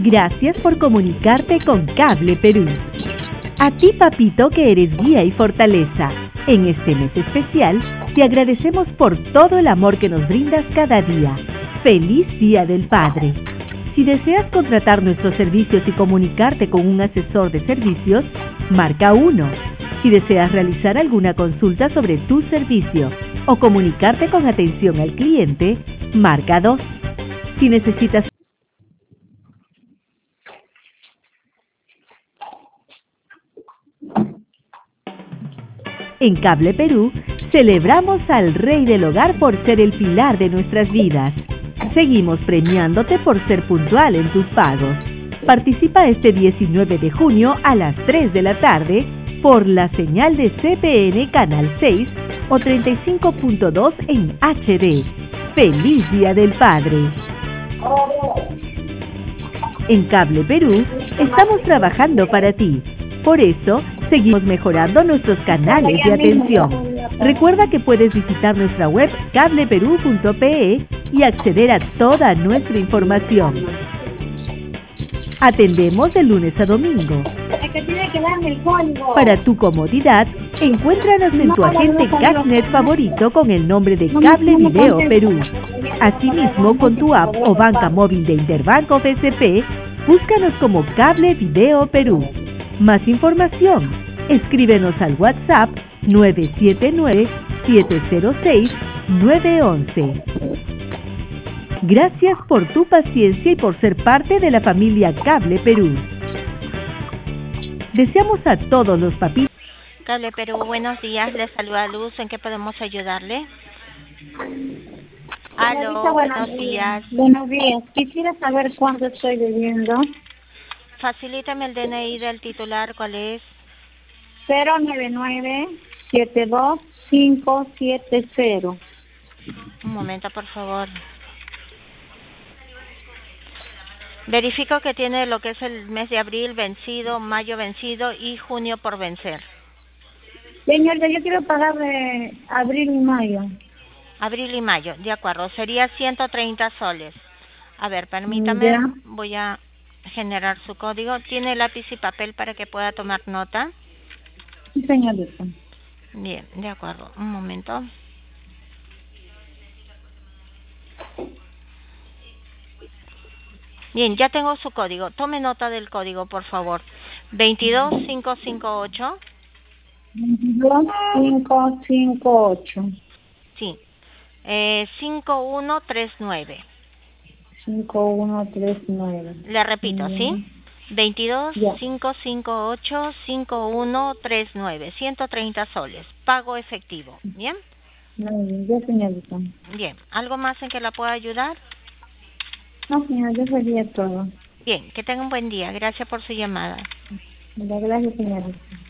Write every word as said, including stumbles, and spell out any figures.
Gracias por comunicarte con Cable Perú. A ti, papito, que eres guía y fortaleza. En este mes especial, te agradecemos por todo el amor que nos brindas cada día. ¡Feliz Día del Padre! Si deseas contratar nuestros servicios y comunicarte con un asesor de servicios, marca uno. Si deseas realizar alguna consulta sobre tu servicio o comunicarte con atención al cliente, marca dos. Si necesitas En Cable Perú, celebramos al Rey del Hogar por ser el pilar de nuestras vidas. Seguimos premiándote por ser puntual en tus pagos. Participa este diecinueve de junio a las tres de la tarde por la señal de C P N Canal seis o treinta y cinco punto dos en H D. ¡Feliz Día del Padre! En Cable Perú, estamos trabajando para ti. Por eso, seguimos mejorando nuestros canales de atención. Recuerda que puedes visitar nuestra web cable perú punto pe y acceder a toda nuestra información. Atendemos de lunes a domingo. Para tu comodidad, encuéntranos en tu agente Cashnet favorito con el nombre de Cable Video Perú. Asimismo, con tu app o banca móvil de Interbanco F S P, búscanos como Cable Video Perú. Más información, escríbenos al WhatsApp nueve siete nueve, siete cero seis, nueve uno uno. Gracias por tu paciencia y por ser parte de la familia Cable Perú. Deseamos a todos los papitos. Cable Perú, buenos días, les saluda Luz, ¿en qué podemos ayudarle? Aló, buenos días. Buenos días, quisiera saber cuánto estoy debiendo. Facilítame el D N I del titular, ¿cuál es? cero nueve nueve, siete dos cinco siete cero. Un momento, por favor. Verifico que tiene lo que es el mes de abril vencido, mayo vencido y junio por vencer. Señorita, yo quiero pagar de abril y mayo. Abril y mayo, de acuerdo, sería ciento treinta soles. A ver, permítame, Ya. voy a generar su código. ¿Tiene lápiz y papel para que pueda tomar nota? Sí, señorita. Bien, de acuerdo, un momento. Bien, ya tengo su código. Tome nota del código, por favor. veintidós cinco cinco ocho. veintidós cinco cinco ocho. Sí. Eh, cinco uno tres nueve. cinco uno tres nueve. Le repito, ¿sí? veintidós cinco cinco ocho, cinco uno tres nueve. ciento treinta soles. Pago efectivo. ¿Bien? Muy bien, ya, señorita. Bien. ¿Algo más en que la pueda ayudar? No, señor, eso sería todo. Bien. Que tenga un buen día. Gracias por su llamada. Gracias, señorita.